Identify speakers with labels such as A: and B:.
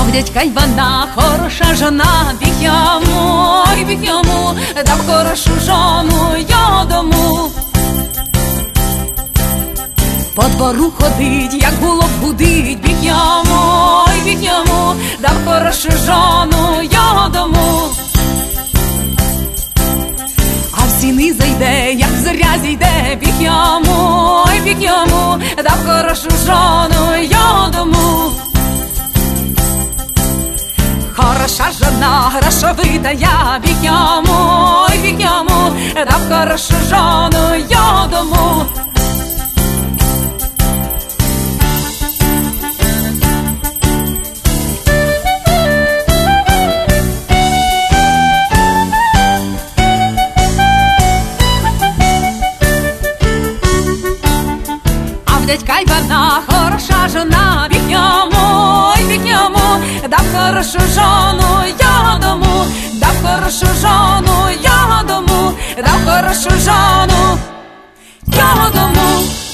A: в дядька Івана хороша жона, біг йому, дав хорошу жону його дому. По двору ходить, як голуб гудить, біг йому, дав хорошу жону його дому. А в сіни зайде, як зоря зійде, біг йому, дав хорошу жону його дому. Хороша жона, грошовитая, біг йому, дав хорошу жону його дому. Дядька Івана хороша жона, біг йому, дав хорошу жону його дому, дав хорошу жону його дому, дав хорошу жону його дому.